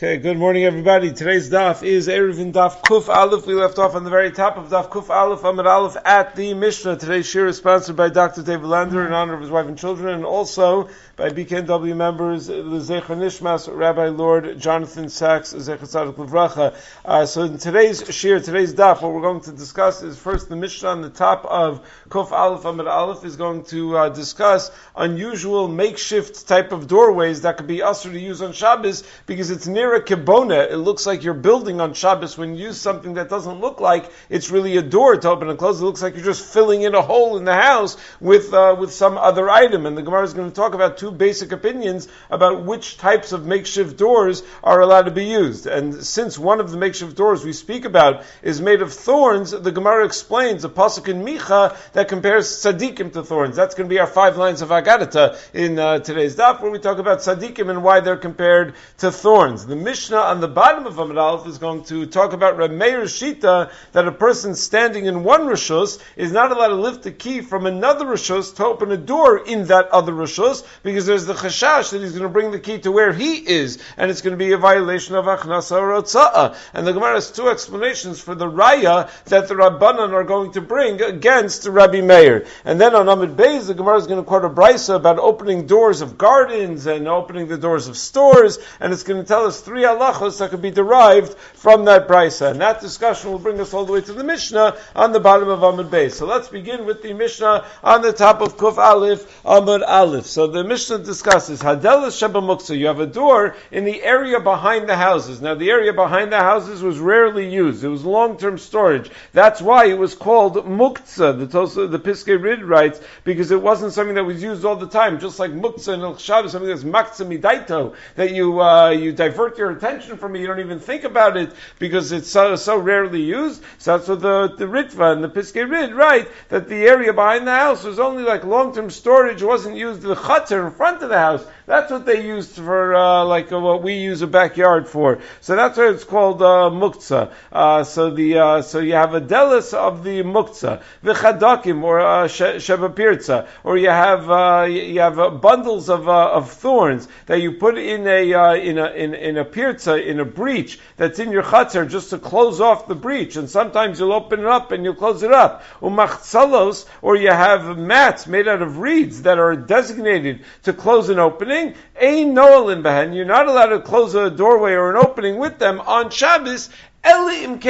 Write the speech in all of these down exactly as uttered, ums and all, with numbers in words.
Okay, good morning everybody. Today's daf is Eruvin Daf Kuf Aleph. We left off on the very top of Daf Kuf Aleph, Amud Aleph at the Mishnah. Today's shir is sponsored by Doctor David Lander in honor of his wife and children, and also by B K N W members, the Zecher Nishmas, Rabbi Lord Jonathan Sachs, Zecher Tzadok Livracha. Uh, so in today's shir, today's daf, what we're going to discuss is first the Mishnah on the top of Kuf Aleph, Amud Aleph is going to uh, discuss unusual makeshift type of doorways that could be usher to use on Shabbos because it's near a kibona. It looks like you're building on Shabbos when you use something that doesn't look like it's really a door to open and close. It looks like you're just filling in a hole in the house with uh, with some other item. And the Gemara is going to talk about two basic opinions about which types of makeshift doors are allowed to be used. And since one of the makeshift doors we speak about is made of thorns, the Gemara explains a pasuk in Micha that compares tzaddikim to thorns. That's going to be our five lines of Agadata in uh, today's daf, where we talk about tzaddikim and why they're compared to thorns. The Mishnah on the bottom of Amud Aleph is going to talk about Reb Meir's shita that a person standing in one rishus is not allowed to lift a key from another rishus to open a door in that other rishus because there's the chashash that he's going to bring the key to where he is, and it's going to be a violation of achnasa or otza'ah. And the Gemara has two explanations for the raya that the Rabbanan are going to bring against Rabbi Meir. And then on Amud Beis, the Gemara is going to quote a brisa about opening doors of gardens and opening the doors of stores, and it's going to tell us three halachos that could be derived from that brisa. And that discussion will bring us all the way to the Mishnah on the bottom of Amud Beis. So let's begin with the Mishnah on the top of Kuf Aleph, Amud Aleph. So the Mishnah discusses Hadelas Sheba Muktzah. You have a door in the area behind the houses. Now the area behind the houses was rarely used. It was long-term storage. That's why it was called Muktzah. The Tosa, the Piskei Rid writes, because it wasn't something that was used all the time. Just like Muktzah and El Shabbos, something that's Maktzah Midaito, that you uh, you divert your attention from it. You don't even think about it because it's so, so rarely used. So that's what the, the Ritva and the Piskei Rid write, that the area behind the house was only like long-term storage. It wasn't used the chutzner in front of the house. That's what they used for, uh, like uh, what we use a backyard for. So that's why it's called uh, muktzah. Uh, so the uh, so you have a delis of the muktzah, v'chadakim or uh, sheva pirza, or you have uh, you have uh, bundles of uh, of thorns that you put in a uh, in a in, in a pirza, in a breach that's in your chutzner just to close off the breach. And sometimes you'll open it up and you'll close it up. Umachzalos, or you have mats made out of reeds that are designated to close an opening. Ein noelin behen. You're not allowed to close a doorway or an opening with them on Shabbos, unless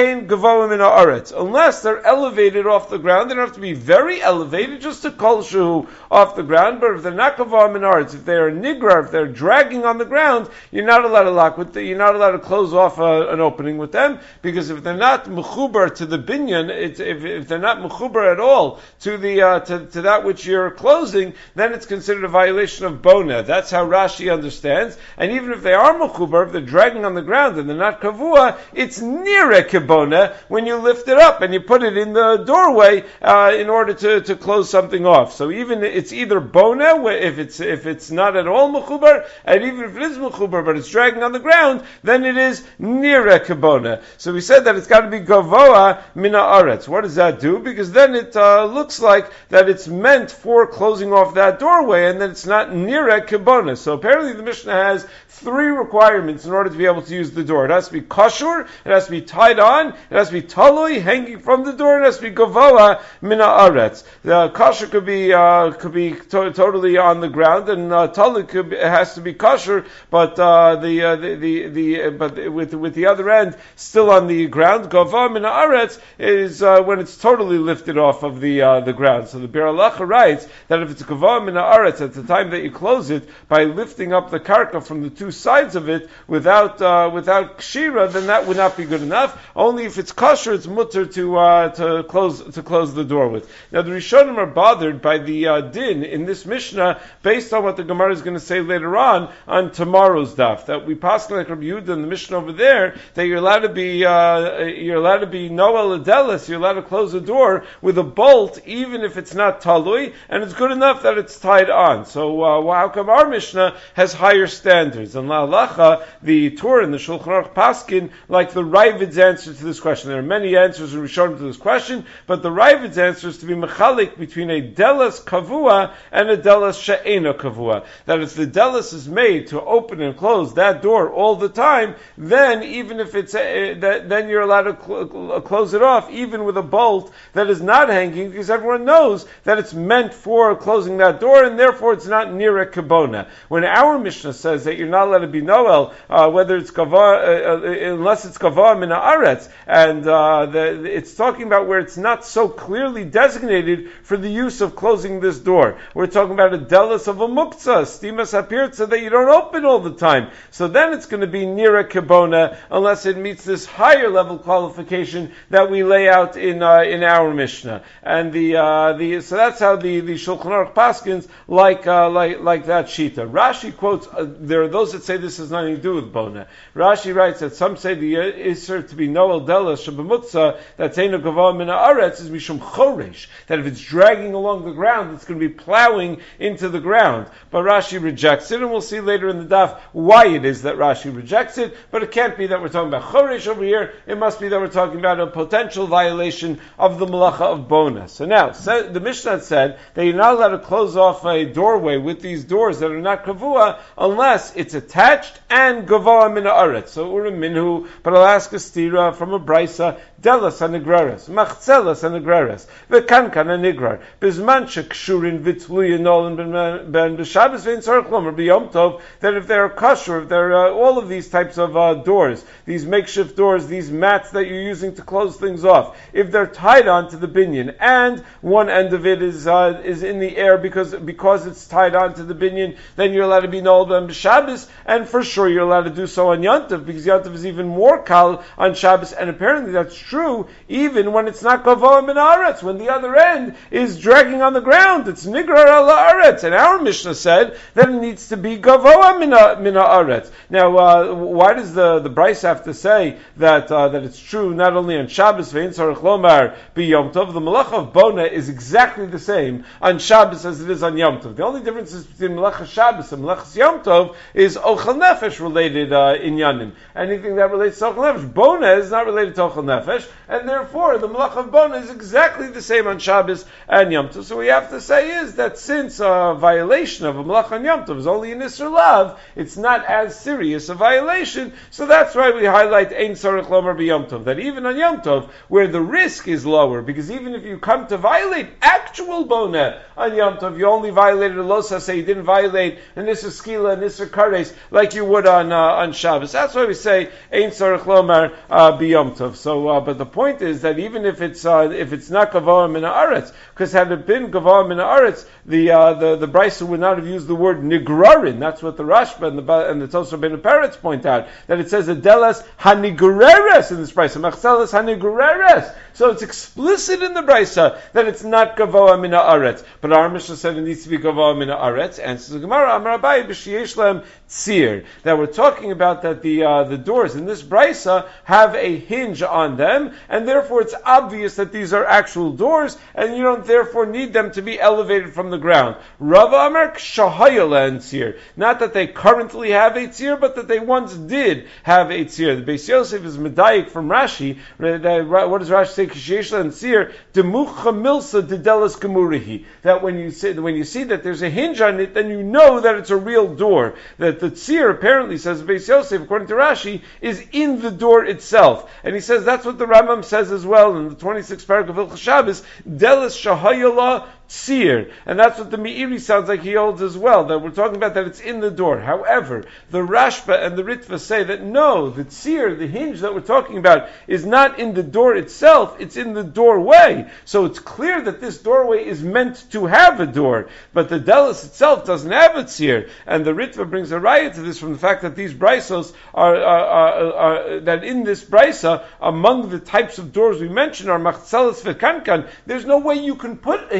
they're elevated off the ground. They don't have to be very elevated, just a kolshu off the ground. But if they're not gavah minaretz, if they are nigra, if they're dragging on the ground, you're not allowed to lock with the, you're not allowed to close off a, an opening with them, because if they're not mechubar to the binyan, it's, if, if they're not mechubar at all to the uh, to, to that which you're closing, then it's considered a violation of bona. That's how Rashi understands. And even if they are mechubar, if they're dragging on the ground and they're not kavua, it's near a kibona when you lift it up and you put it in the doorway uh, in order to, to close something off. So even it's either bona if it's if it's not at all mechubar, and even if it is mechubar but it's dragging on the ground, then it is near a kibona. So we said that it's got to be gavoa mina aretz. What does that do? Because then it uh, looks like that it's meant for closing off that doorway, and then it's not near a kibona. So apparently the Mishnah has three requirements in order to be able to use the door. It has to be kashur, it has to be tied on, it has to be talui, hanging from the door, it has to be gavoa mina aretz. The kashur could be uh, could be to- totally on the ground, and uh, talui could be, it has to be kashur, but uh, the, uh, the the the uh, but with with the other end still on the ground. Gavoa mina aretz is uh, when it's totally lifted off of the uh, the ground. So the Bir Halacha writes that if it's gavoa mina aretz at the time that you close it by lifting up the karka from the two sides of it without uh, without kshira, then that would not be good enough. Only if it's kosher, it's mutter to uh, to close to close the door with. Now the Rishonim are bothered by the uh, din in this Mishnah based on what the Gemara is going to say later on on tomorrow's daf. That we pass like Rabbi Yehuda in the Mishnah over there that you're allowed to be uh, you're allowed to be noel adelis. You're allowed to close the door with a bolt even if it's not talui, and it's good enough that it's tied on. So uh, how come our Mishnah has higher standards? And la halacha, the Torah and the Shulchan Aruch paskin like the right Ravid's answer to this question. There are many answers in Rishonim to this question, but the Ravid's answer is to be mechalik between a delas kavua and a delas she'ena kavua. That if the delas is made to open and close that door all the time, then even if it's a, that, then you're allowed to cl- close it off, even with a bolt that is not hanging, because everyone knows that it's meant for closing that door, and therefore it's not near a kibona. When our Mishnah says that you're not allowed to be noel, uh, whether it's kavah, uh, uh, unless it's kavah min haaretz, and uh, the, it's talking about where it's not so clearly designated for the use of closing this door. We're talking about a delas of a muktzah, stimas hapirtza, that you don't open all the time. So then it's going to be near a kibona, unless it meets this higher level qualification that we lay out in uh, in our Mishnah. And the uh, the so that's how the the Shulchan Aruch paskins like uh, like like that shita. Rashi quotes. Uh, there are those that say this has nothing to do with bona. Rashi writes that some say the iser to be noel delas shabamuktzah that teinu gavah min haaretz is mishum choresh, that if it's dragging along the ground, it's going to be plowing into the ground. But Rashi rejects it, and we'll see later in the daf why it is that Rashi rejects it. But it can't be that we're talking about choresh over here. It must be that we're talking about a potential violation of the malacha of bona. So now, so the Mishnah said that you're not allowed to close off a doorway with these doors that are not kavua unless it's attached and gavah min haaretz. So urim minhu, but I'll ask a stira from a brisa, delas hanigreres, machzelas hanigreres, v'kankan hanigrar, bizman shekshurin v'tluyin nolan ben b'shabbos v'in tzarich lomer b'yom tov, that if they're kosher, if they're uh, all of these types of uh, doors, these makeshift doors, these mats that you're using to close things off, if they're tied onto the binyan and one end of it is uh, is in the air because because it's tied onto the binyan, then you're allowed to be noel ben b'shabbos, and for sure you're allowed to do so on Yantav, because Yantav is even more kal on Shabbos, and apparently that's true even when it's not gavah min haaretz, when the other end is dragging on the ground. It's nigrar al haaretz, and our Mishnah said that it needs to be gavah min haaretz. Now, uh, why does the the Bryce have to say that uh, that it's true not only on Shabbos ve'in tzarich lomar b'yom tov? The malacha of bona is exactly the same on Shabbos as it is on Yom Tov. The only difference is between malacha Shabbos and malacha Yom Tov is ochel nefesh related uh, in Yanim. Anything that relates to ochel nefesh, bona is not related to ochel nefesh, and therefore the malacha of bona is exactly the same on Shabbos and Yom Tov. So what we have to say is that since a violation of a malacha on Yom Tov is only in Isser Lav, it's not as serious a violation. So that's why we highlight ein tzarich lomer b'Yom Tov, that even on Yom Tov, where the risk is lower, because even if you come to violate actual bona on Yom Tov, you only violated a losa, say you didn't violate an Isser Skila, an Isser Kares, like you would on uh, on Shabbos. That's why we say ein tzarich lomer uh, b'Yom Tov. So, uh, but the point is that even if it's uh, if it's not gavah min haaretz, because had it been gavah min haaretz, the uh, the the Brisa would not have used the word nigrarin. That's what the Rashba and the and the Tosar Ben Peretz point out, that it says a delas hanigreres in this Brisa, machzelas hanigreres. So it's explicit in the Brisa that it's not gavah min haaretz. But our Mishnah said it needs to be gavah min haaretz. Answers the Gemara, Amar Abaye b'sheyesh lehem tzir. That we're talking about that the uh, the doors in this Brisa have a hinge on them, and therefore it's obvious that these are actual doors, and you don't therefore need them to be elevated from the ground. Rav Amar k'shahaya lehem tzir. Not that they currently have a tzir, but that they once did have a tzir. The Beis Yosef is medayik from Rashi. What does Rashi say? K'sheyesh lehem tzir demucha milsa dedelas gemurihi. That when you see when you see that there's a hinge on it, then you know that it's a real door. That the tzir apparently, says Beis Yosef, according to Rashi, is in the door itself. And he says that's what the Rambam says as well in the twenty-sixth paragraph of Hilchos Shabbos, delas shahayala tzir. And that's what the Meiri sounds like he holds as well, that we're talking about that it's in the door. However, the Rashba and the Ritva say that no, the tzir, the hinge that we're talking about, is not in the door itself, it's in the doorway. So it's clear that this doorway is meant to have a door, but the delas itself doesn't have a tzir. And the Ritva brings a raya to this from the fact that these brisos are, are, are, are that in this brisa, among the types of doors we mentioned are machzelas v'kankan. There's no way you can put a hinge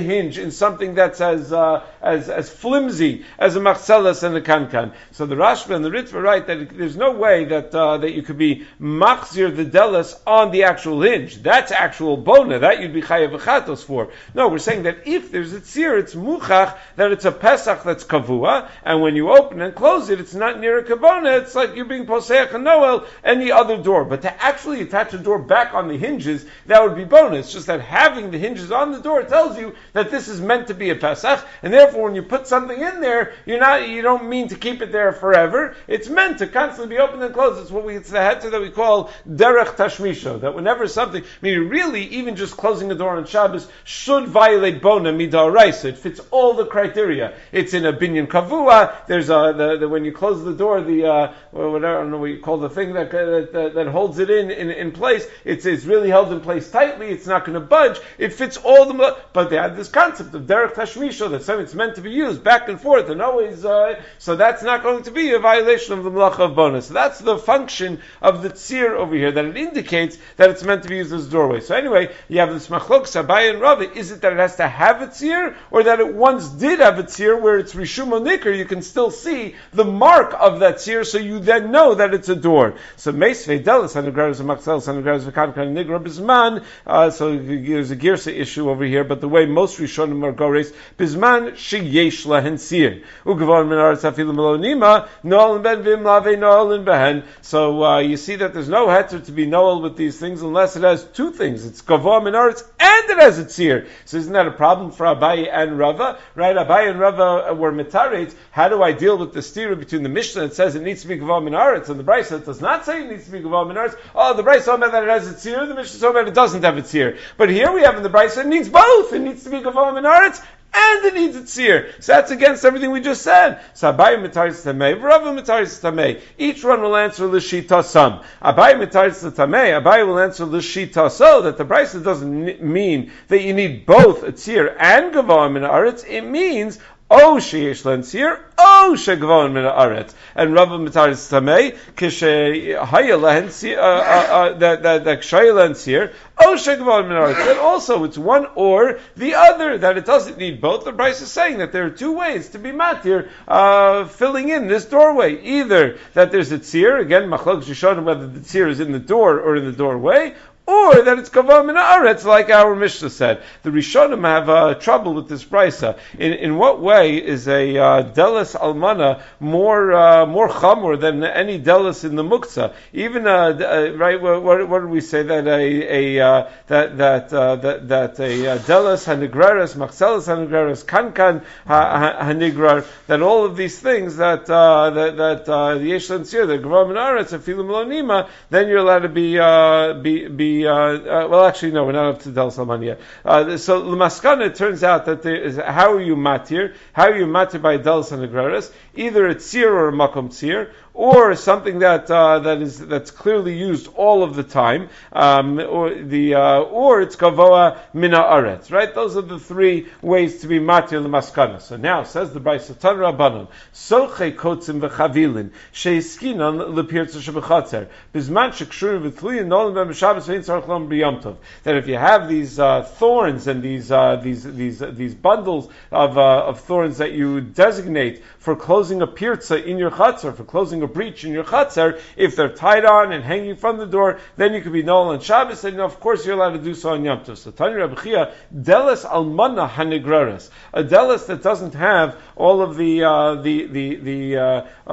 in something that's as uh, as as flimsy as a machzelas and a kankan. So the Rashba and the Ritva write that it, there's no way that uh, that you could be machzir the delis on the actual hinge. That's actual bona. That you'd be chayav v'chatos for. No, we're saying that if there's a tzir, it's muchach that it's a pesach that's kavua, and when you open and close it, it's not near a kavona. It's like you're being poseach and noel any other door. But to actually attach a door back on the hinges, that would be bona. It's just that having the hinges on the door tells you that this is meant to be a pesach, and therefore when you put something in there, you're not you don't mean to keep it there forever. It's meant to constantly be opened and closed. It's what we it's the heter that we call derech tashmisho. That whenever something, I mean, really, even just closing the door on Shabbos should violate bona midaraisa. It fits all the criteria. It's in a binyan kavua. There's a the, the when you close the door, the uh, whatever I don't know what you call the thing that that, that, that holds it in, in in place. It's it's really held in place tightly. It's not going to budge. It fits all the. But they had this concept of derech tashmisho that something it's meant to be used back and forth and always. Uh, so that's not going to be a violation of the melacha of bona. So that's the function of the tzir over here, that it indicates that it's meant to be used as a doorway. So anyway, you have this machlok Abaye and Rava. Is it that it has to have a tzir, or that it once did have a tzir where it's rishum onikar, you can still see the mark of that tzir, so you then know that it's a door. So meis veidelis hanegras v'makzelis hanegras v'kankan nigra bisman. So there's a girsa issue over here, but the way most rishonim are gores bisman sheyesh lahen tzir ugavon min aretz afilu melonima noel ben vim lave noel behen. So uh, you see that there's no heter to be noel with these things unless it has two things. It's gavon min aretz and it has a tzir. So isn't that a problem for Abaye and Rava? Right? Abaye and Rava were mitaret. How do I deal with the stira between the Mishnah that says it needs to be gavon min aretz and the Brisa that does not say it needs to be gavon min aretz? Oh, the Brisa said that it has a tzir. The Mishnah said that it doesn't have a tzir. But here we have in the Brisa it needs both. It needs to be gavon min aretz and it needs a tzir. So that's against everything we just said. So Abaye mitaris tamei, Rava mitaris tamei. Each one will answer l'shita sam. Abaye mitaris tamei. Abaye will answer l'shita so that the Brisa doesn't mean that you need both a tzir and gavon min aretz. It means oh sheyesh len tzir, oh shegavon min haaretz. And Rava mitaris tamei kishe haya lehen tzir that that that kshaya len tzir, oh shegavon min haaretz. That also it's one or the other, that it doesn't need both. The Brisa is saying that there are two ways to be matir uh, filling in this doorway. Either that there's a tzir, again machlok rishonim whether the tzir is in the door or in the doorway, or that it's kavah min haaretz, like our Mishnah said. The Rishonim have uh, trouble with this brisa. In in what way is a uh, delis almana more uh, more chamor than any delis in the muktzah? Even uh, uh, right, what, what, what did we say that a, a uh, that that uh, that that a uh, delis hanigreres, machzelis hanigreres, kankan hanigrar, that all of these things that uh, that that uh, the yesh l'nsir, the kavah min haaretz, afilu melonima, then you're allowed to be uh, be be Uh, uh, well, actually, no, we're not up to Del Salman yet. Uh, so, l'maskana, it turns out that there is, how are you matir? How are you matir by Del Sanagraris? Either a tzir or a makom tzir, or something that uh, that is that's clearly used all of the time, um, or the uh, or it's kavoa mina aretz, right? Those are the three ways to be matir l'maskana. So now says the Brisa Tan Rabbanon, sochei kotzim v'chavilin sheiskinan lepirtza shebechatzer bizman shekshur v'tluyin nolim b'Shabbos ve'in tzarich lom b'Yom Tov. That if you have these uh, thorns and these uh, these these uh, these bundles of uh, of thorns that you designate for closing a pirtza in your chatzar, for closing a breach in your chatzar, if they're tied on and hanging from the door, then you could be noel on Shabbos, and of course you're allowed to do so on Yom Tov. So Tanya Rabbi Chia, delis almana hanigraris, a delis that doesn't have all of the uh, the the the uh, uh,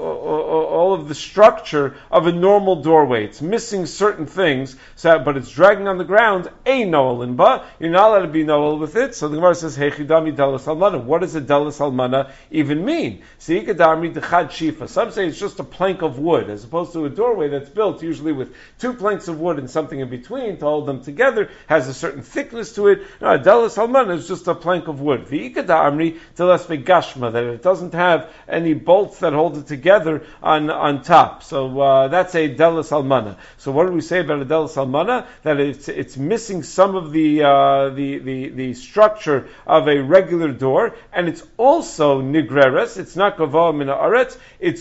all of the structure of a normal doorway. It's missing certain things, so, but it's dragging on the ground. A noel in ba, you're not allowed to be noel with it. So the Gemara says, Hechidami delis almana. What does a delis almana even mean? Some say it's just a plank of wood, as opposed to a doorway that's built usually with two planks of wood and something in between to hold them together, has a certain thickness to it. No, a delis almana is just a plank of wood. That it doesn't have any bolts that hold it together on, on top. So uh, that's a delis almana. So what do we say about a delis almana? That it's it's missing some of the uh, the, the the structure of a regular door, and it's also nigreres. It's not gavah min haaretz. It's more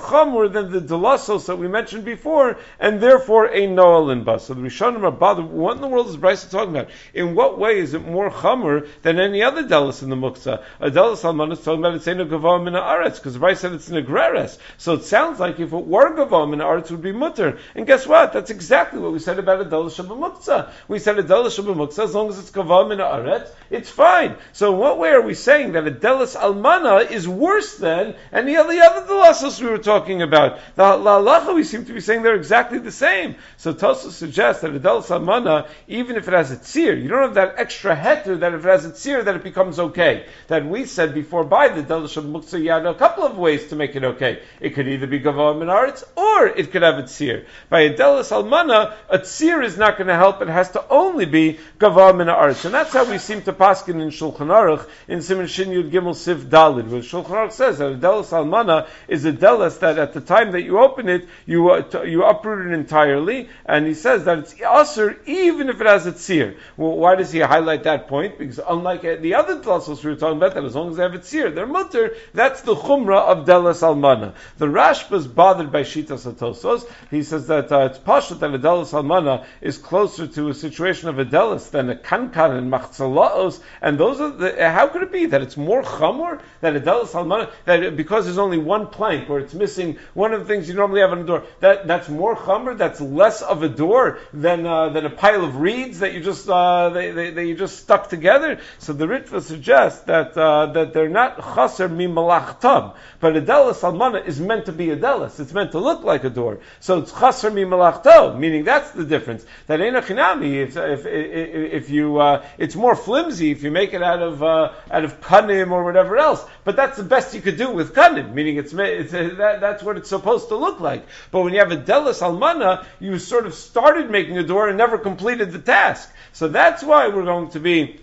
chamur than the delasos that we mentioned before, and therefore a noel in bas. So the Rishonim are bothered. What in the world is Brisa talking about? In what way is it more chamur than any other delis in the muktzah? A delis alman is talking about it's a gavoa min haaretz, because the Brisa said it's negreres. So it sounds like if it were gavoa min haaretz, it would be mutter. And guess what? That's exactly what we said about a delis shabamuktzah. We said a delis shabamuktzah, as long as it's gavoa min haaretz, it's fine. So in what way are we saying that a delis almana is worse than any of the other delasos we were talking about? The halacha we seem to be saying they're exactly the same. So Tosfos suggests that a delis almana, even if it has a tzir, you don't have that extra heter that if it has a tzir that it becomes okay. That we said before by the delis shabamuktzah, you had a couple of ways to make it okay. It could either be gavoa min haaretz or it could have a tzir. By a delis almana, a tzir is not going to help. It has to only be gavoa min haaretz, and that's how we seem to paskin in Shulchan Aruch in Siman Shin Yud Gimel Sif Dalid, where Shulchan Aruch says that a delis almana is a delis that at the time that you open it, you uh, t- you uproot it entirely, and he says that it's asur even if it has a tzir. Well, why does he highlight that point? Because unlike the other delasos we were talking about, that as long as they have a tzir, they're mutter. That's the chumrah of delis almana. The Rashba is bothered by shitas Tosfos. He says that uh, it's pashut that a delis almana is closer to a situation of a delis than a kankan and machzalaos, and those are the, how could it be that it's more chamor that a delis almana, that it, because there's only one plank or it's missing one of the things you normally have on a door, that that's more chamor, that's less of a door than uh, than a pile of reeds that you just uh, they, they, they you just stuck together. So the Ritva suggests that uh, that they're not chaser mi malachtam, but a delis almana is meant to be a delis. It's meant to look like a door. So it's chaser mi malachto, meaning that's the difference. That ain't a chinami. If if if, if you uh, it's more flimsy if you make it out of uh, out of kanim or whatever else. But that's the best you could do with kanim, meaning it's, it's uh, that, that's what it's supposed to look like. But when you have a delis almana, you sort of started making a door and never completed the task. So that's why we're going to be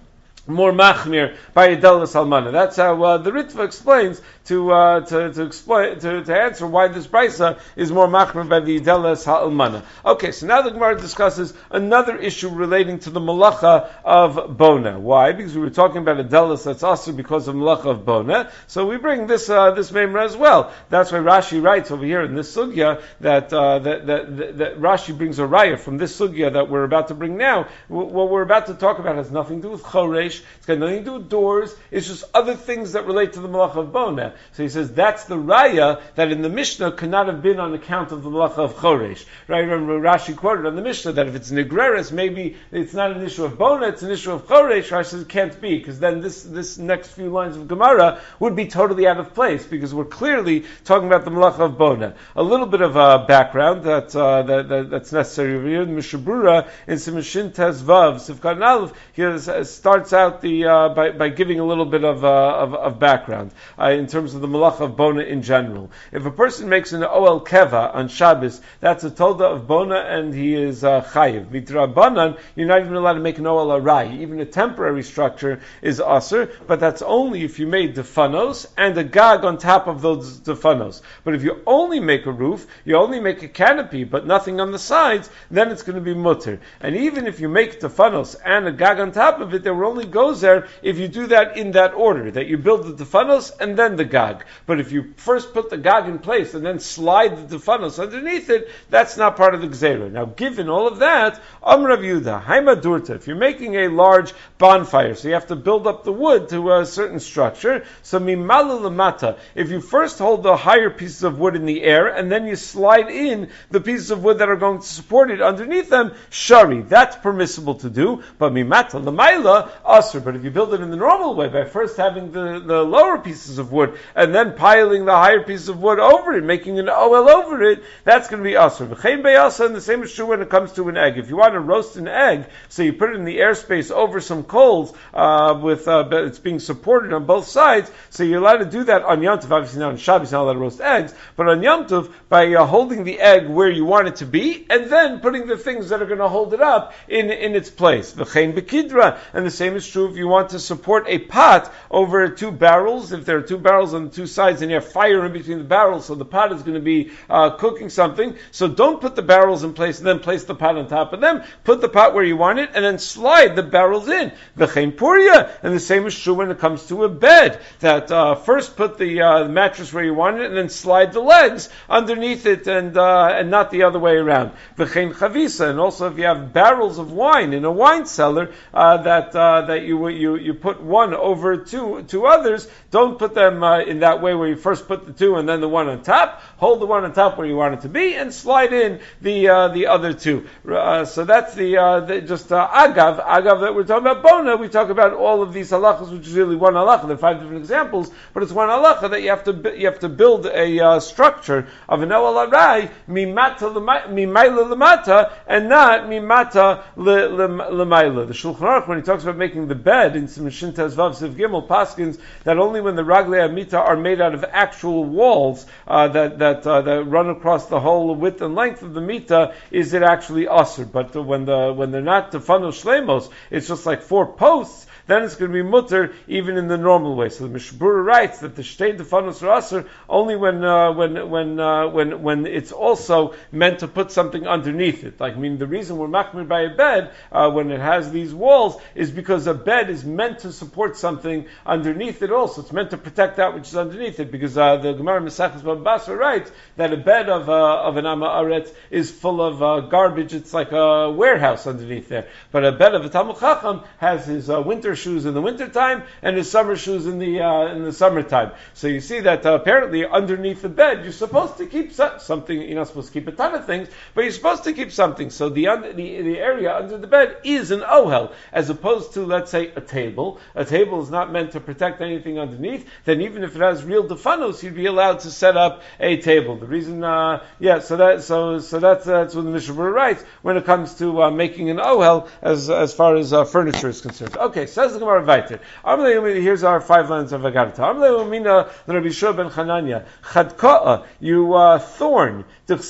more machmir by a delis almana. That's how uh, the Ritva explains to uh, to to explain to, to answer why this brisa is more machmir by the delis almana. Okay, so now the Gemara discusses another issue relating to the malacha of bona. Why? Because we were talking about a delis that's also because of malacha of bona. So we bring this uh, this memra as well. That's why Rashi writes over here in this sugya that uh, that, that, that that Rashi brings a raya from this sugya that we're about to bring now. What we're about to talk about has nothing to do with choresh. It's got nothing to do with doors. It's just other things that relate to the malacha of bona. So he says that's the raya that in the Mishnah could not have been on account of the malacha of choresh. Right? Remember Rashi quoted on the Mishnah that if it's negreres, maybe it's not an issue of bona, it's an issue of choresh. Rashi says it can't be, because then this this next few lines of Gemara would be totally out of place, because we're clearly talking about the malacha of bona. A little bit of uh, background that, uh, that, that that's necessary over here. The Mishabura in Siman Shin Tes Vav Sivkat Aleph here starts out the uh, by by giving a little bit of uh, of, of background uh, in terms of the malacha of bona in general. If a person makes an oel keva on Shabbos, that's a tolda of bona, and he is uh, chayiv. Midrabanan, you're not even allowed to make an oel arai. Even a temporary structure is aser, but that's only if you made defanos and a gag on top of those defanos. But if you only make a roof, you only make a canopy, but nothing on the sides, then it's going to be mutter. And even if you make defanos and a gag on top of it, there will only goes there if you do that in that order, that you build the tefanos and then the gag. But if you first put the gag in place and then slide the tefanos underneath it, that's not part of the gzera. Now, given all of that, Am Rav Yehuda, Haima Durta, if you're making a large bonfire, so you have to build up the wood to a certain structure, so Mimala Lamata, if you first hold the higher pieces of wood in the air and then you slide in the pieces of wood that are going to support it underneath them, Shari, that's permissible to do, but Mimata Lamaila, Asr. But if you build it in the normal way, by first having the, the lower pieces of wood and then piling the higher pieces of wood over it, making an oel over it, that's going to be asr. V'chein be'asa, and the same is true when it comes to an egg. If you want to roast an egg, so you put it in the airspace over some coals, uh, with uh, it's being supported on both sides, so you're allowed to do that on Yom Tov. Obviously, not on Shabbos, you're not allowed to roast eggs, but on Yom Tov, by uh, holding the egg where you want it to be, and then putting the things that are going to hold it up in, in its place. V'chein be'kidra, and the same is is true if you want to support a pot over two barrels. If there are two barrels on the two sides and you have fire in between the barrels, so the pot is going to be uh, cooking something. So don't put the barrels in place and then place the pot on top of them. Put the pot where you want it and then slide the barrels in. V'chein puria. And the same is true when it comes to a bed. That uh, first put the, uh, the mattress where you want it and then slide the legs underneath it and uh, and not the other way around. V'chein chavisa. And also if you have barrels of wine in a wine cellar uh, that uh, that you you you put one over two two others, don't put them uh, in that way where you first put the two and then the one on top. Hold the one on top where you want it to be and slide in the uh, the other two. Uh, so that's the, uh, the just uh, agav agav that we're talking about. Bona, we talk about all of these halachas, which is really one halacha. There are five different examples, but it's one halacha that you have to you have to build a uh, structure of an oel arai mimata mimayla lemata and not mimata lemayla. The Shulchan Aruch, when he talks about making the bed in Mishin Tezvav Siv Gimel, paskins that only when the raglei amita are made out of actual walls uh, that that uh, that run across the whole width and length of the mita is it actually usher. But uh, when the when they're not tefanos shlemos, it's just like four posts, then it's going to be mutter even in the normal way. So the Mishbura writes that the shtei tefanos are usher only when uh, when when uh, when when it's also meant to put something underneath it. Like, I mean, the reason we're makmir by a bed uh, when it has these walls is because a bed is meant to support something underneath it also. It's meant to protect that which is underneath it, because uh, the Gemara Mesachos Bava Basra writes that a bed of uh, of an Amma Aretz is full of uh, garbage. It's like a warehouse underneath there. But a bed of a Talmud Chacham has his uh, winter shoes in the wintertime and his summer shoes in the uh, in the summertime. So you see that uh, apparently underneath the bed you're supposed to keep something. You're not supposed to keep a ton of things, but you're supposed to keep something. So the under, the, the area under the bed is an ohel, as opposed to, let's say, a table. A table is not meant to protect anything underneath. Then even if it has real defanos, you'd be allowed to set up a table. The reason, uh, yeah, so that so so that's uh, that's what the Mishnah writes when it comes to uh, making an ohel as as far as uh, furniture is concerned. Okay, says the Gemara Vayter. Here's our five lines of Agarta. Rabbi Shua ben Chananya, Chadka'a, you uh, thorn.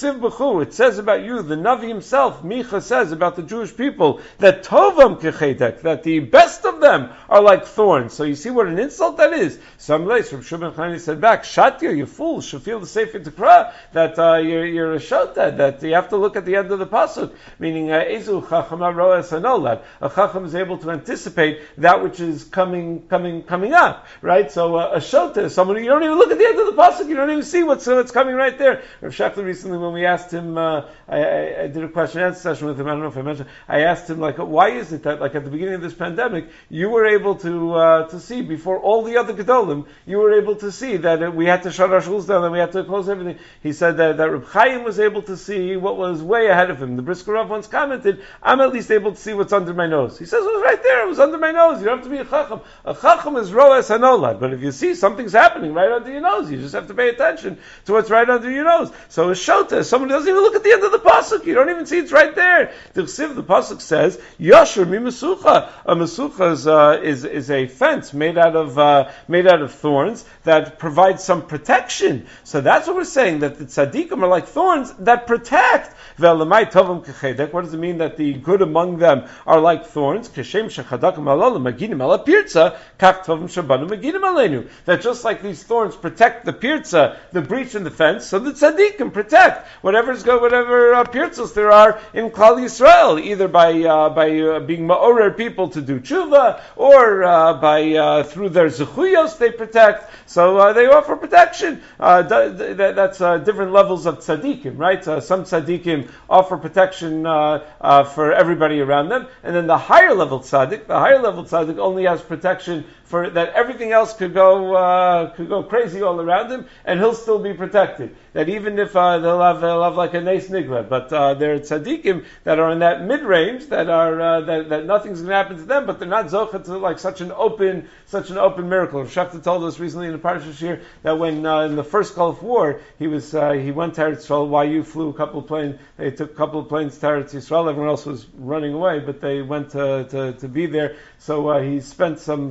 It says about you, the Navi himself, Micha says about the Jewish people, that Tovam kechedek, that the best of them are like thorns. So you see what an insult that is. Some place from Shubin Chani said back, Shatir, you fool, should feel the Sefer Tekra, that uh, you're, you're a shota, that you have to look at the end of the pasuk, meaning Ezu Chacham Roes Hanolad. A Chacham is able to anticipate that which is coming, coming, coming up, right? So uh, a shota is someone, you don't even look at the end of the pasuk, you don't even see what's, uh, what's coming right there. Rav Shachler recently, when we asked him, uh, I, I, I did a question and answer session with him, I don't know if I mentioned, I asked him, like, why is it that, like, at the beginning of this pandemic, you were able to uh, to see, before all the other Gedolim, you were able to see that it, we had to shut our shuls down and we had to close everything. He said that, that Reb Chaim was able to see what was way ahead of him. The Brisker Rav once commented, I'm at least able to see what's under my nose. He says, it was right there, it was under my nose. You don't have to be a Chacham. A Chacham is Roes Hanolad, but if you see something's happening right under your nose, you just have to pay attention to what's right under your nose. So a Shota, someone who doesn't even look at the end of the pasuk, you don't even see it's right there. The Chsiv, the pasuk says, Yasher mi mesucha. A mesucha is, uh, is is a fence made out of uh, made out of thorns that provides some protection. So that's what we're saying, that the tzaddikim are like thorns that protect. Ve'elamai tovim kechedek. What does it mean that the good among them are like thorns? Keshem shechadakim alalim maginim ala pirza kach tovim shabanu maginim alenu. That just like these thorns protect the pirza, the breach in the fence, so the tzaddikim protect whatever's go, whatever uh, pirzos there are in Klal Yisrael, either by uh, by uh, being ma'orer people to do tshuva, or uh, by uh, through their zechuyos they protect. So uh, they offer protection. Uh, th- th- that's uh, different levels of tzaddikim, right? Uh, some tzaddikim offer protection uh, uh, for everybody around them, and then the higher level tzaddik, the higher level tzaddik only has protection for that everything else could go uh, could go crazy all around him, and he'll still be protected. That even if uh, they'll have they'll have like a neis nigla, but uh, there are tzaddikim that are in that mid range that are uh, that, that nothing's going to happen to them, but they're not zocha to like such an open such an open miracle. Shachta told us recently in the Parashah here that when uh, in the first Gulf War he was uh, he went to Eretz Yisrael. Y U flew a couple of planes. They took a couple of planes to Eretz Yisrael. Everyone else was running away, but they went to to, to be there. So uh, he spent some some time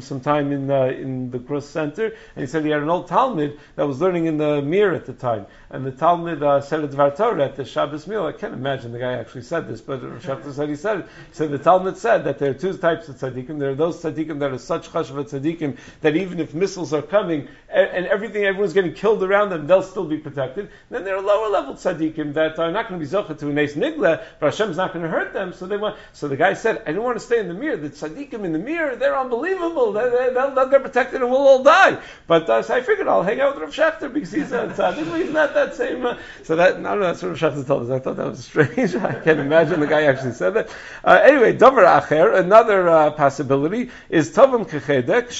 time in uh, in the Gross Center, and he said he had an old Talmud that was learning in the Mir at the time, and the Talmud uh, said a Dvar Torah at the Shabbos meal. I can't imagine the guy actually said this, but Shafter said he said it. He said the Talmud said that there are two types of tzaddikim. There are those tzaddikim that are such chashva tzaddikim that even if missiles are coming and, and everything, everyone's getting killed around them, they'll still be protected. And then there are lower level tzaddikim that are not going to be zocha to a nes nigla, but Hashem's not going to hurt them. So they want. So the guy said, I don't want to stay in the Mir. The tzaddikim in the Mir, they're unbelievable. They, they, they'll, they'll get protected and we'll all die. But uh, so I figured I'll hang out with Rav Shechter because he's a tzaddik. He's not that same. Uh, so that I don't know. That's what Rav Shechter told us. I thought that was strange. I can't imagine the guy actually said that. Uh, anyway, Dover Acher, another uh, possibility is Tovim Kechedek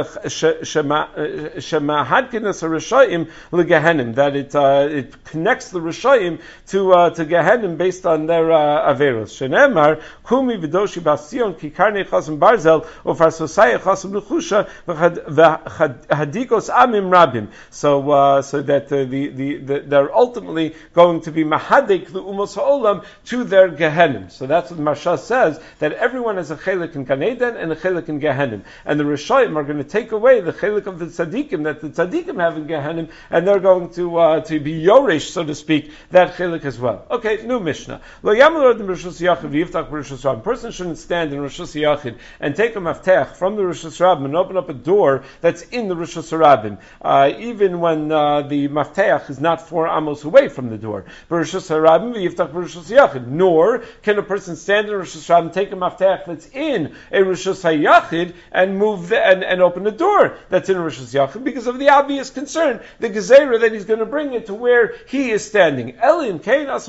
Shema Hadkinas Rishayim LeGehenim, that it uh, it connects the Rishayim to uh, to Gehenim based on their uh, Averos. Shenemar Kumi V'doshi Basion Kikarnei Chasim Barzel Ufarsosaya Chasim Nechusha V'Hadikos Amim Rabim. So uh, so that uh, the, the, the they're ultimately going to be Mahadek the Umos Ha'olam to their Gehenim. So that's what the Marsha says, that everyone has a chelik in Gan Eden and a chelik in Gehenim. And the Rishayim are going to take away the chelik of the tzaddikim that the tzaddikim have in Gehenim, and they're going to uh, to be yoresh, so to speak, that chelik as well. Okay, new Mishnah. Lo Yamel Adam Rishus Yachid Yiftach Rishus Rabbim. A person shouldn't stand in Rishus Yachid and take a maftech from the Rishus Rabbim and open up a door that's in the Rishus Rabbim, uh, even when uh, the maftech is not four amos away from the door. Rishus Rabbim Yiftach Rishus Yachid. Nor can a person stand in Rishus Rabbim, take a maftech that's in a Rishus Hayachid and move the, and, and open the door that's in a Rishus Yachid because of the obvious concern, the gezerah that he's going to bring it to where he is standing. On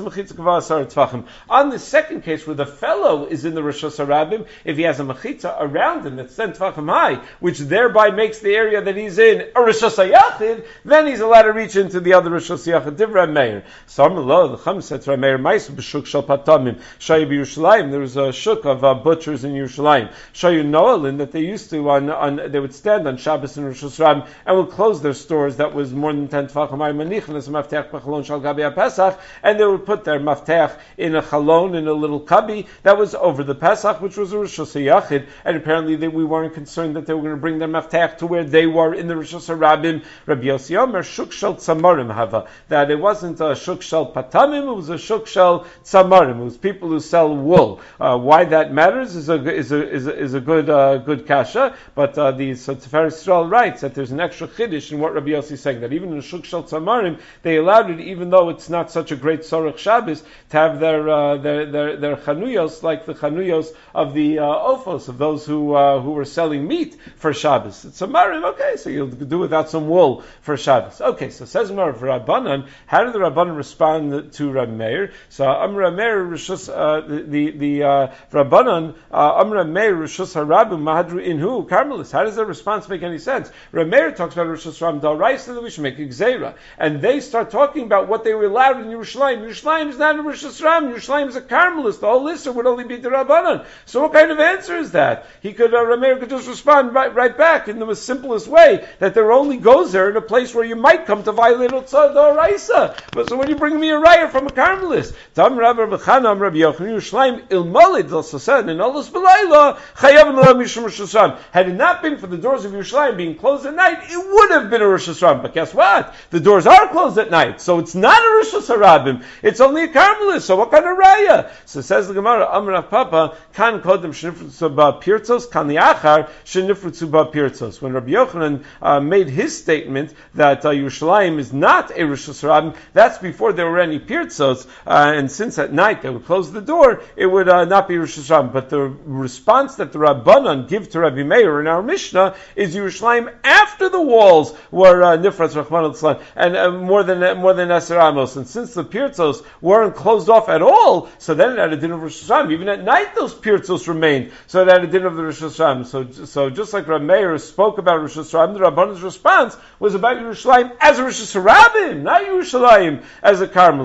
the second case where the fellow is in the Rishus Rabbim, if he has a mechitza around him that's ten tvachim high, which thereby makes the area that he's in a Rishus Hayachid, then he's allowed to reach into the other Rishus Yachid. Divrei Meir. So the Chum said to Meir Ma'is b'shuk shel patamim shayu b'Yerushalayim. There was a shuk of uh, butchers in Yerushalayim. Shayu Noelin that they used to on, on they would stand on Shabbos and Rosh Hashanah and would close their stores that was more than ten tvachim high manichin as maftech b'chalon shal gabi Pesach, and they would put their maftech in a chalon in a little cubby that was over the Pesach, which was a Rosh Hashanah. And apparently they, we weren't concerned that they were going to bring their maftech to where they were in the Rosh Hashanah. Rabbi Yossi Omer shuk shel tzamarim hava, that it wasn't a shuk shel patamim, it was a shuk shel tzamarim. It was people who sell wool. Uh, why that matters is a is a is a, is a good uh, good kasha. But uh, the so Tiferes Yisrael writes that there's an extra chiddush in what Rabbi Yossi is saying, that even in the shuk shel tzamarim they allowed it, even though it's not such a great sorach Shabbos, to have their uh, their their their chanuyos like the chanuyos of the uh, ofos of those who uh, who were selling meat for Shabbos. It's tzamarim, okay, so you'll do without some wool for Shabbos. Okay, so says Mar for Rabbanan, how did the Rabbanan respond to Rabbi Meir? So Amra Meir Rishus uh, the the uh, Rabbanan Amra Meir Rishus Harabim Mahadru Inhu Carmelis. How does that response make any sense? Rabbi Meir talks about Rishus Ram Daraisa that we should make a gzeira, and they start talking about what they were allowed in Yerushalayim. Yerushalayim is not a Rishus Ram. Yerushalayim is a Carmelis. The whole list would only be the Rabbanan. So what kind of answer is that? He could uh, Rabbi Meir could just respond right, right back in the simplest way that there only goes there in a place where you might come to violate Otzah Daraisa. But so when you bring me a raya from a Carmelist, Tam Rabbi Bechana Rabbi Yochanan Yerushalayim Ilmalid also said in Olos B'Layla Chayav L'Lam Mishum Rosh Hashanah. Had it not been for the doors of Yerushalayim being closed at night, it would have been a Rosh Hashanah. But guess what? The doors are closed at night, so it's not a Rosh Hashanah. It's only a Carmelist. So what kind of raya? So says the Gemara, Amar Papa Kan Kodem Shnifrutzu Ba Pirtzos Kan Liachar Shnifrutzu Ba Pirtzos. When Rabbi Yochanan uh, made his statement that uh, Yerushalayim is not a Rosh Hashanah, that's before there were any Pirtzos, uh, and since at night they would close the door, it would uh, not be Rosh Hashanah. But the response that the Rabbanan give to Rabbi Meir in our Mishnah is Yerushalayim after the walls were uh, Nifratz Rachman al-Tzlan, and uh, more than uh, more than Eser Amos. And since the Pirtzos weren't closed off at all, so then it had a din of Rosh Hashanah. Even at night those Pirtzos remained, so it had a din of the Rosh Hashanah. So, so just like Rabbi Meir spoke about Rosh Hashanah, the Rabbanan's response was about Yerushalayim as a Rosh Hashanah, not Yerushalayim as a Carmelist.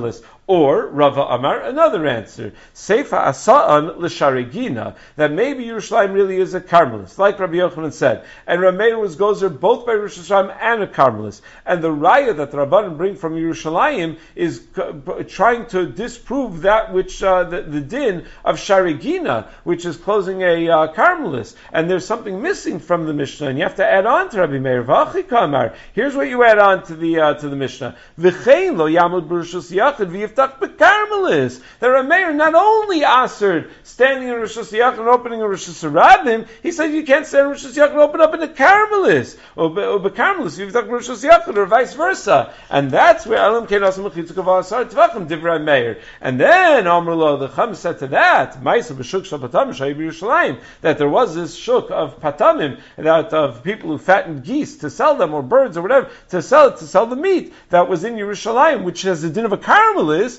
Or Rava Amar, another answer, Seifa Asa'an l'Sharigina, that maybe Yerushalayim really is a Carmelist, like Rabbi Yochanan said, and Rameir was gozer both by Rosh Hashanah and a Carmelist, and the raya that the Rabbanan bring from Yerushalayim is trying to disprove that which uh, the, the din of Sharigina, which is closing a uh, Carmelist, and there's something missing from the Mishnah, and you have to add on to Rabbi Meir. V'achika Amar, here's what you add on to the uh, to the Mishnah. V'chein lo yamud b'rishus yachid v'yiftach b'Carmelist. The Rameir not only answered standing in Rosh Hashanah and opening a Rosh Hashanah, he said you can't stand in Rosh Hashanah and open up in a Carmelist, or b'Carmelist v'yiftach b'Rosh Hashanah, or vice versa. And that's where Alam Kein Asam L'chitzuk Avasar Tvachim Divrei Meir. And then Amar Lo, the Chum said to that Ma'isa b'Shuk Shal Patamim Shayi B'Yerushalayim, that there was this shuk of patamim, that of people who fattened geese to sell them, or birds or whatever, to sell it, to sell the meat that was in Yerushalayim, which has the din of a Carmelist,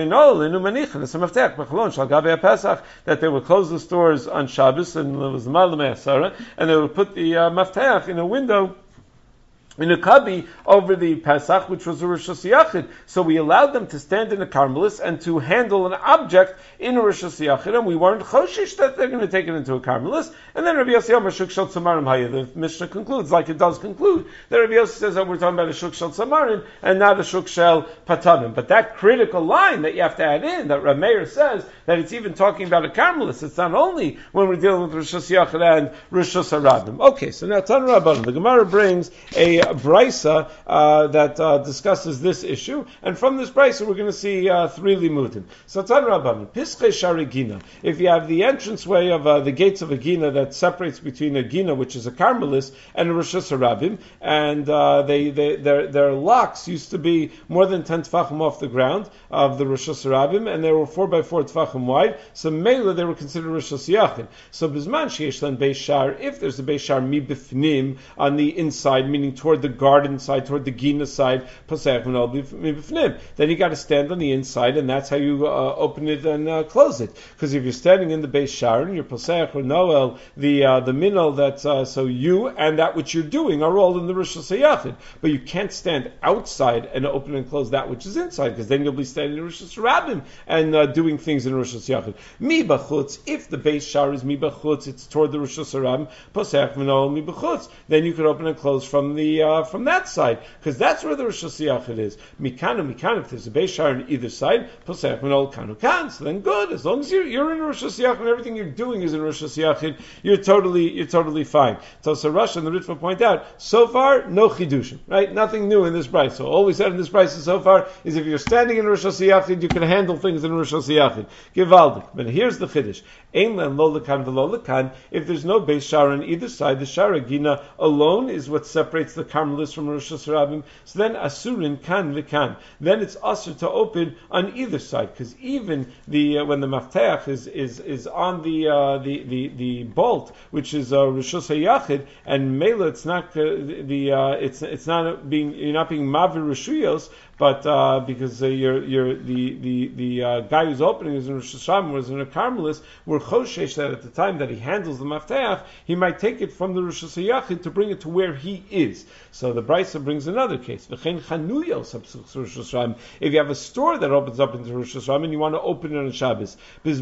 that they would close the stores on Shabbos, and it was the Malamei Asara, and they would put the uh, mafteach in a window, in a kabi over the Pesach, which was a Rosh Hashanah. So we allowed them to stand in a Carmelist and to handle an object in a Rosh Hashanah, and we weren't choshish that they're going to take it into a Carmelist. And then Rabbi Yossi Amar Shuk Shel Tzamarim Haya. The Mishnah concludes, like it does conclude, that Rabbi Yossi says that we're talking about a Shuk Shel Tzamarim and not a Shuk Shel Patamim. But that critical line that you have to add in, that Rameir says that it's even talking about a Carmelist. It's not only when we're dealing with Rosh Hashanah and Rosh Hashanah. Okay, so now Tan Rabbanan, the Gemara brings a brisa uh, that uh, discusses this issue, and from this brisa we're going to see uh, three limudim. So Tan Rabbanan, Piskei Sharigina. If you have the entranceway of uh, the gates of a gina that separates between a gina, which is a Carmelist, and a Rosh Hashanah, and uh, they, they their their locks used to be more than ten tefachim off the ground of the Rosh Hashanah, and they were four by four tefachim wide. So Mela they were considered Rosh Hashanah. So Bizman Sheish Lan Beis Shar, if there's a Beis Shar mi bifnim on the inside, meaning toward the garden side, toward the Gina side, then you got to stand on the inside, and that's how you uh, open it and uh, close it. Because if you're standing in the Beis Sharon, your Pasech or Noel, the uh, the minol, that's uh, so you and that which you're doing are all in the Rosh Hashanah. But you can't stand outside and open and close that which is inside, because then you'll be standing in Rosh Hashanah and uh, doing things in Rosh Hashanah. Mi b'chutz, if the Beis Shar is mi b'chutz, it's toward the Rosh Hashanah, Pasech Noel mi b'chutz, then you could open and close from the uh, from that side, because that's where the Rosh Hashanah is. Mikanu, mikanu, if there's a Beis Shar on either side, Posech Minol Kanu Kan, so then good, as long as you're, you're in Rosh Hashanah and everything you're doing is in Rosh Hashanah, you're totally, you're totally fine. So, so Rosh and the Ritva point out, so far, no chidushim, right? Nothing new in this price. So all we said in this price so far is if you're standing in Rosh Hashanah, you can handle things in Rosh Hashanah. Givaldik. But here's the chiddush. Ein len lo lekan v'lo lekan. If there's no Beis Shar on either side, the Sharagina alone is what separates the Carmelists from Rosh Hashanah. So then Asurin kan v'kan. Then it's asur to open on either side, because even the uh, when the mafteach is is is on the uh, the, the the bolt, which is uh, Rishus Hayachid, and Mela, it's not uh, the uh, it's it's not being you're not being Mavir Rishuyos, but uh, because uh, you're you're the the the uh, guy who's opening is in Rosh Hashanah, was in a Carmelist, we're choshesh that at the time that he handles the mafteach, he might take it from the Rosh Hashanah to bring it to where he is. So the Brisa brings another case. If you have a store that opens up into Rosh Hashanah and you want to open it on Shabbos, if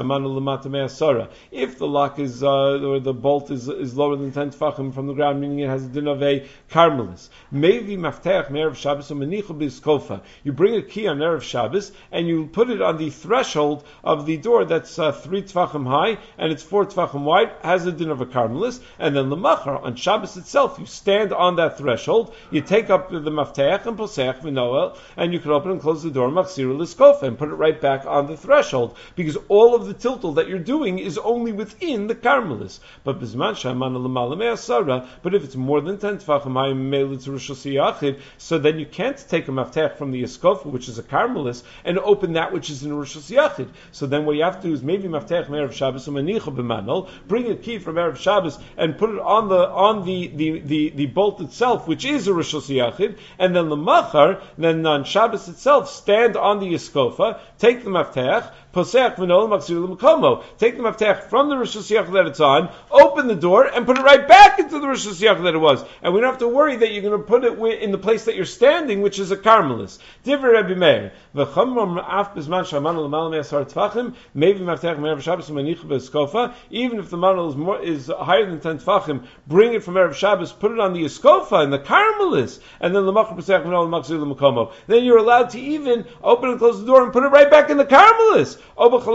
the lock is uh, or the bolt is is lower than ten tefachim from the ground, meaning it has a din of a Carmelist, maybe mafteach me'erev Shabbos umenichu b'skofa. You bring a key on erev Shabbos and you put it on the threshold of the door that's uh, three tefachim high and it's four tefachim wide, has a din of a Carmelist, and then lemachar on Shabbos itself you stand on that threshold, you take up the mafteach and posech v'noel, and you can open and close the door machzir l'skofa and put it right back on the threshold, because all of the tiltal that you're doing is only within the Carmelist. But bisman sha'amana l'mala me'asara, but if it's more than ten tefachim high, me'elitz Rosh Hashanah, so then you can't take a mafteach from the eskofa, which is a Carmelist, and open that which is in Rosh Hashanah. So then what you have to do is maybe mafteach me'erev Shabbos umanicha b'manol, bring a key from erev Shabbos and put it on the on the the the, the bolt itself, which is a Rosh Hashanah, and then the machar, then on Shabbos itself, stand on the eskofa, take the maftech, posech v'nol maksir l'makomo. Take the maftech from the Rosh Hashanah that it's on, open the door, and put it right back into the Rosh Hashanah that it was. And we don't have to worry that you're going to put it in the place that you're standing, which is a carmelis. Divrei Rabbi Meir. V'chamrom af bizman shaman l'mal me'asar tfachim, maybe maftech me'erev Shabbos u'manichu b'eskofa. Even if the manal is more is higher than ten tfachim, bring it from erev Shabbos, put it on the eskofa and the carmelis, and then l'machar posech v'nol maksir l'makomo. Then you're allowed to even open and close the door and put it right back in the carmelis. Or to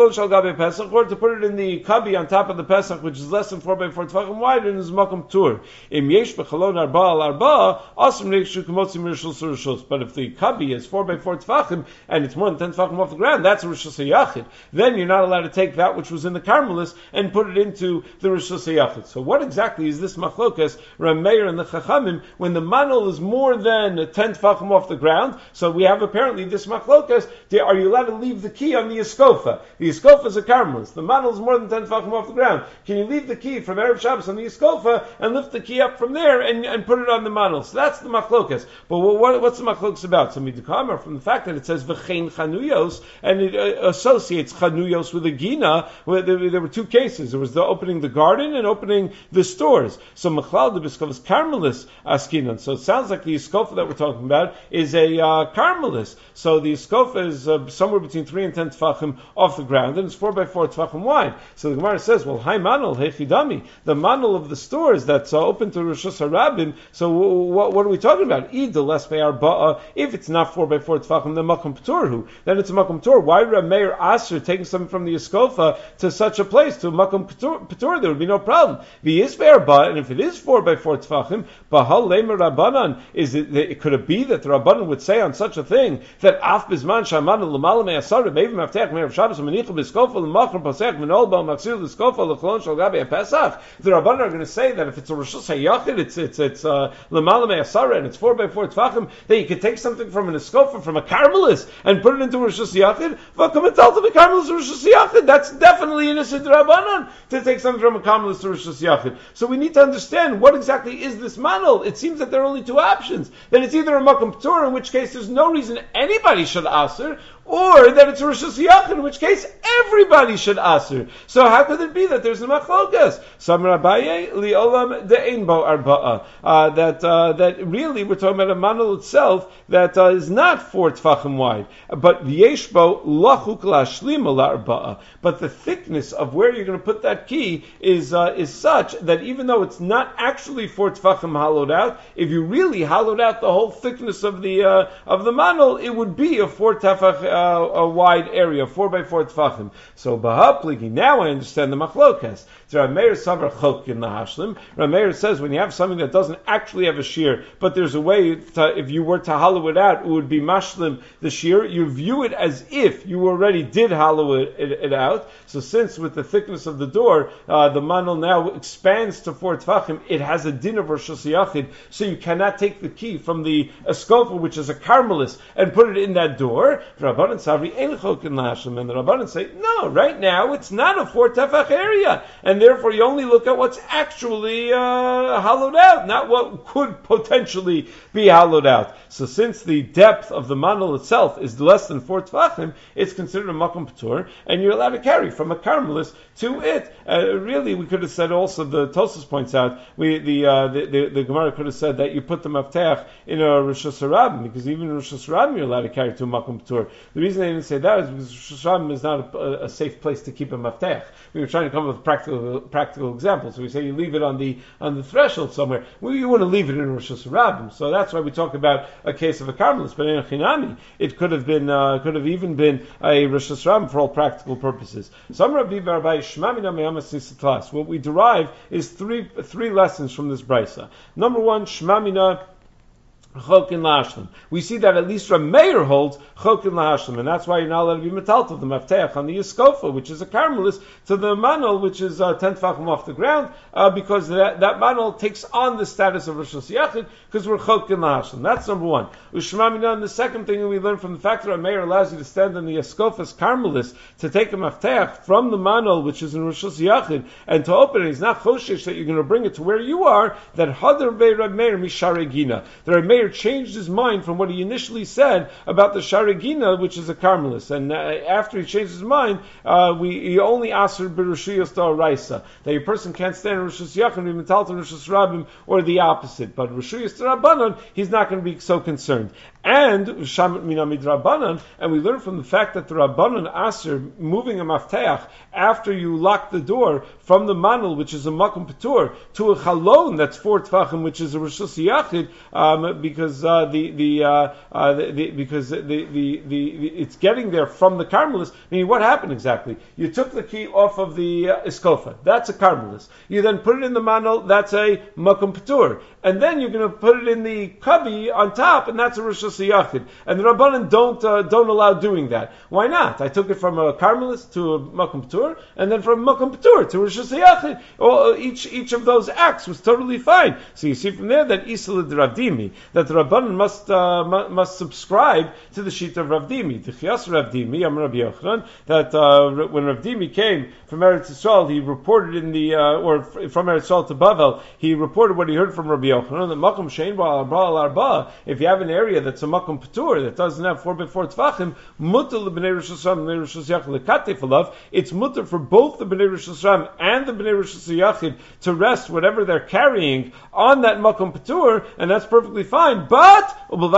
put it in the kabi on top of the Pesach, which is less than four by four tefachim wide, and is makom tur. Im yesh bechalon arba al arba, asum neishu kamotzi mirishul surishus. But if the kabi is four by four tefachim and it's more than ten tefachim off the ground, that's a rishus hayachid. Then you're not allowed to take that which was in the carmelis and put it into the rishus hayachid. So what exactly is this machlokas Rameir and the Chachamim when the manol is more than ten tefachim off the ground? So we have apparently this machlokas. Are you allowed to leave the key on the eskofa? The eskofa is a carmelis. The manol is more than ten tefachim off the ground. Can you leave the key from erev Shabbos on the eskofa and lift the key up from there and, and put it on the manol? So that's the machlokas. But what, what's the machlokas about? So midikamer from the fact that it says v'chein chanuyos and it uh, associates chanuyos with a gina. Where there, there were two cases. There was the opening the garden and opening the stores. So machlal the biskov is carmelis askinan. So it sounds like the eskofa that we're talking about is a uh, carmelis. So the eskofa is uh, somewhere between three and ten tefachim off the ground, and it's four by four tefachim wide. So the Gemara says, well, hi manol, hey chidami, the manol of the stores that's uh, open to Rosh Hashanah. So w- w- what are we talking about? Id the less by arba'a. If it's not four by four tefachim, then makom p'turhu. Then it's a makom p'tur. Why would Meir Aser taking something from the eskofa to such a place to makom p'tur? There would be no problem. The is by arba'a, and if it is four by four tefachim, bahal lemer rabbanan, is it? It could it be that the rabbanan would say on such a thing that af bizman shaman l'mal me'asar maybe maftech me'erev Shabbos u'manichu b'eskofa l'machar posech v'nol ba'al maksir l'eskofa l'chlon shal gabi Pesach. The rabbanan are going to say that if it's a rishus hayachid, it's it's it's uh, l'mal me'asar and it's four by four tefachim, that you could take something from an eskofa from a carmelis and put it into rishus hayachid. V'kom etal to be carmelis rishus hayachid. That's definitely innocent rabbanan to take something from a carmelis to rishus hayachid. So we need to understand what exactly is this manol. It seems that there are only two options. Then it's either a makom p'tur, in which case there's no reason anybody should aser, or that it's a Rosh Hashanah, in which case everybody should aser. So how could it be that there's a machlokas? Some Rabbaye liolam de'einbo arba'a. Uh, that uh, that really we're talking about a manol itself that uh, is not four tefachim wide, but yeshbo lachuk lashlim arba'a. But the thickness of where you're going to put that key is uh, is such that even though it's not actually four tefachim hollowed out, if you really hollowed out the whole thickness of the uh, of the manol, it would be a four tefach. Uh, a wide area, four by four tefachim. So bahapligi, now I understand the machlokas. Rameir savar chok in the hashlim. Rameir says when you have something that doesn't actually have a shear, but there's a way to, if you were to hollow it out, it would be mashlim the shear. You view it as if you already did hollow it, it, it out. So since with the thickness of the door, uh, the manol now expands to four tefachim, it has a din of Rosh Hashanah, so you cannot take the key from the eskofa, which is a carmelis, and put it in that door. Rabbanan savri ein chok in the hashlim, and the Rabbanan say, no, right now it's not a four tefach area, and therefore you only look at what's actually uh, hollowed out, not what could potentially be hollowed out. So since the depth of the manol itself is less than four tefachim, it's considered a makom p'tur, and you're allowed to carry from a carmelis to it. Uh, really, we could have said also, the Tosfos points out, we the, uh, the, the the Gemara could have said that you put the maftech in a Rosh Hashanah, because even in Rosh Hashanah you're allowed to carry to a makom p'tur. The reason they didn't say that is because Rosh Hashanah is not a, a safe place to keep a maftech. We were trying to come up with practical practical examples. So we say you leave it on the on the threshold somewhere. Well, you want to leave it in Rosh Hashanah. So that's why we talk about a case of a carmelis. But in a chinami, it could have been uh, could have even been a Rosh Hashanah for all practical purposes. Some Rabbi Barbai Shmamina Me'amas Nisatlas. What we derive is three three lessons from this brisa. Number one, Shmamina Chok in Lashlim. We see that at least Rameir holds Chok in Lashlim, and that's why you're not allowed to be metaltal the maftech on the Yeskofa, which is a carmelis, to the manol, which is uh, ten tefachim off the ground, uh, because that, that manol takes on the status of Rosh Hashanah, because we're Chok in Lashlim. That's number one. Ushmamina, and the second thing that we learn from the fact that Rameir allows you to stand on the Yeskofa's carmelis to take a maftech from the manol, which is in Rosh Hashanah, and to open it. He's not choshesh that you're going to bring it to where you are, that Hadar Be Rameir Misharegina. The Rameir Meir changed his mind from what he initially said about the Sharigina, which is a Carmelis. And uh, after he changed his mind, uh, we he only asked for Berushiyos Raisa, that a person can't stand in Rishus Yachid, be metal to Rishus Rabbim, or the opposite. But Rishuyos Rabbanon, he's not going to be so concerned. And Shamet Minamid Rabbanon, and we learn from the fact that the Rabbanon Aser moving a mafteach after you lock the door from the manul, which is a makom patur, to a chalon that's four tvachim, which is a rishus yachid, um, because uh, the the, uh, uh, the, the because the, the, the, the it's getting there from the Carmelis. I mean, what happened exactly? You took the key off of the uh, iskofa. That's a Carmelis. You then put it in the manul. That's a makom patur, and then you're going to put it in the kavi on top, and that's a rishus yachid. And the Rabbanan don't uh, don't allow doing that. Why not? I took it from a Carmelis to a makom patur, and then from makom patur to rishus yachid. Oh, each each of those acts was totally fine. So you see from there that Isla de Ravdimi, that the Rabbanan must uh, must subscribe to the sheet of Ravdimi. The Chias Ravdimi, Am Rabbi Yochanan, that uh, when Ravdimi came from Eretz Yisrael, he reported in the uh, or from Eretz Yisrael to Bavel, he reported what he heard from Rabbi Yochanan, that makom shein ba'al arba, if you have an area that's a makom patur that doesn't have four by four tvachim, mutter lebnei rishus ram bnei rishus yachid lekatef alav. It's mutter for both the bnei rishus ram and the bnei rishus yachid to rest whatever they're carrying on that makom patur, and that's perfectly fine. But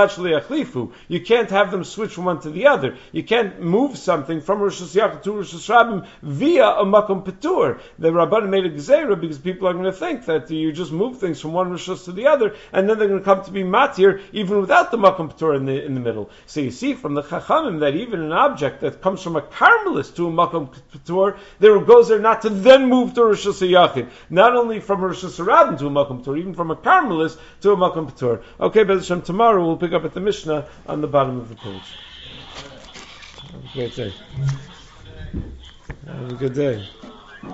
you can't have them switch from one to the other. You can't move something from rishus yachid to rishus rabim via a makom patur. The Rabbanan made a gzeira because people are going to think that you just move things from one rishus to the other, and then they're going to come to be matir even without the makom patur in the in the middle. So you see from the Chachamim that even an object that comes from a Carmelis to a makom patur, there goes there not to then move to rishus yachid. Not only from a rishus rabim to a makom patur, even from a Carmelis to a makom patur. Okay, Bez Hashem, tomorrow we'll pick up at the Mishnah on the bottom of the page. Have a great day. Have a good day.